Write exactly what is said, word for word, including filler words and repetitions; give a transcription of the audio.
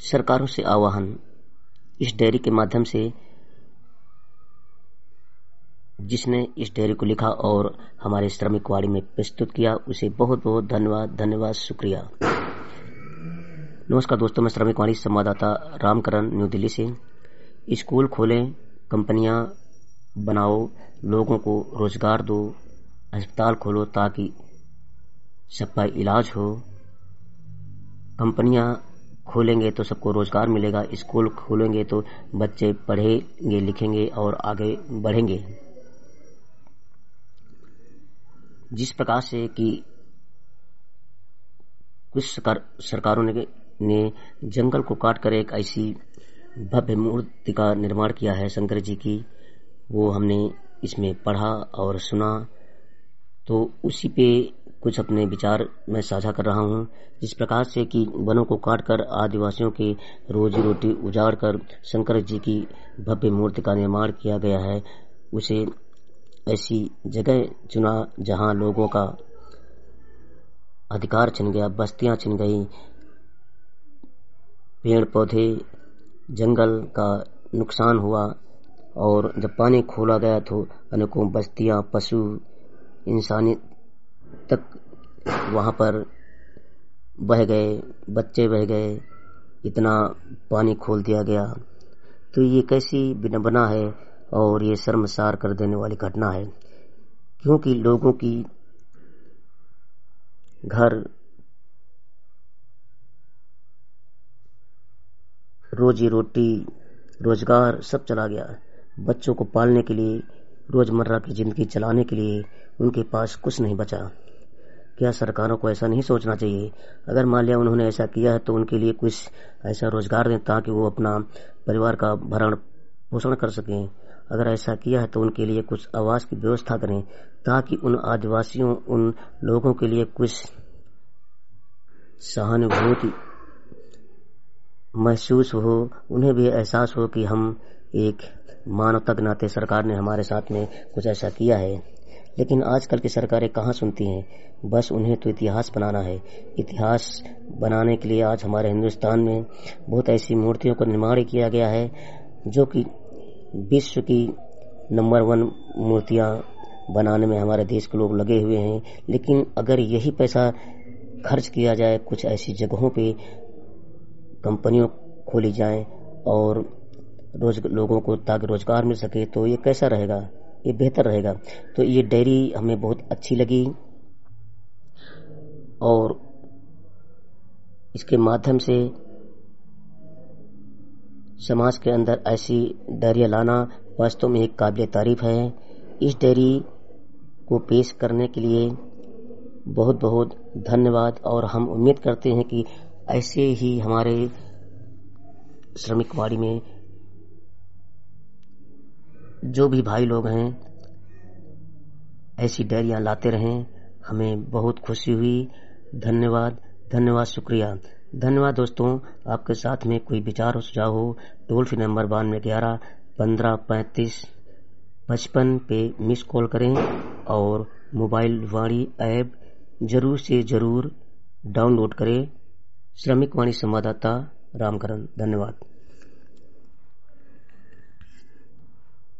सरकारों से आह्वान। इस डायरी के माध्यम से जिसने इस डायरी को लिखा और हमारे श्रमिक वाड़ी में प्रस्तुत किया, उसे बहुत बहुत धन्यवाद धन्यवाद शुक्रिया। नमस्कार दोस्तों, मैं श्रमिक वाणी संवाददाता रामकरण न्यू दिल्ली से। स्कूल खोलें, कंपनियां बनाओ, लोगों को रोजगार दो, अस्पताल खोलो ताकि सबका इलाज हो। कंपनियां खोलेंगे तो सबको रोजगार मिलेगा, स्कूल खोलेंगे तो बच्चे पढ़ेंगे लिखेंगे और आगे बढ़ेंगे। जिस प्रकार से कि कुछ सरकार, सरकारों ने, ने जंगल को काट कर एक ऐसी भव्य मूर्ति का निर्माण किया है शंकर जी की, वो हमने इसमें पढ़ा और सुना, तो उसी पे कुछ अपने विचार मैं साझा कर रहा हूँ। जिस प्रकार से कि वनों को काटकर आदिवासियों के रोजी रोटी उजाड़ कर शंकर जी की भव्य मूर्ति का निर्माण किया गया है, उसे ऐसी जगह चुना जहाँ लोगों का अधिकार छिन गया, बस्तियां छिन गई, पेड़ पौधे जंगल का नुकसान हुआ और जब पानी खोला गया तो अनेकों बस्तियां, पशु, इंसानी तक वहां पर बह गए, बच्चे बह गए, इतना पानी खोल दिया गया। तो ये कैसी विडंबना है और ये शर्मसार कर देने वाली घटना है, क्योंकि लोगों की घर, रोजी रोटी, रोजगार सब चला गया। बच्चों को पालने के लिए, रोजमर्रा की जिंदगी चलाने के लिए उनके पास कुछ नहीं बचा। क्या सरकारों को ऐसा नहीं सोचना चाहिए? अगर मान लिया उन्होंने ऐसा किया है तो उनके लिए कुछ ऐसा रोजगार दें ताकि वो अपना परिवार का भरण पोषण कर सकें। अगर ऐसा किया है तो उनके लिए कुछ आवास की व्यवस्था करें ताकि उन आदिवासियों, उन लोगों के लिए कुछ सहानुभूति महसूस हो, उन्हें भी एहसास हो कि हम एक मानवता के नाते सरकार ने हमारे साथ में कुछ ऐसा किया है। लेकिन आजकल की सरकारें कहाँ सुनती हैं, बस उन्हें तो इतिहास बनाना है। इतिहास बनाने के लिए आज हमारे हिंदुस्तान में बहुत ऐसी मूर्तियों का निर्माण किया गया है जो कि विश्व की नंबर वन मूर्तियां बनाने में हमारे देश के लोग लगे हुए हैं। लेकिन अगर यही पैसा खर्च किया जाए, कुछ ऐसी जगहों पे कंपनियों खोली जाएं और रोज लोगों को ताकि रोजगार मिल सके, तो ये कैसा रहेगा, ये बेहतर रहेगा। तो ये डायरी हमें बहुत अच्छी लगी और इसके माध्यम से समाज के अंदर ऐसी डायरियां लाना वास्तव में एक काबिल तारीफ है। इस डायरी को पेश करने के लिए बहुत बहुत धन्यवाद और हम उम्मीद करते हैं कि ऐसे ही हमारे श्रमिक वाड़ी में जो भी भाई लोग हैं ऐसी डायरियां लाते रहें। हमें बहुत खुशी हुई। धन्यवाद धन्यवाद शुक्रिया। धन्यवाद दोस्तों। आपके साथ में कोई विचार हो, सुझाव हो, टोल फ्री नंबर बानवे ग्यारह पंद्रह पैंतीस पचपन पे मिस कॉल करें और मोबाइल वाणी ऐप जरूर से जरूर डाउनलोड करें। श्रमिक वाणी संवाददाता रामकरण, धन्यवाद।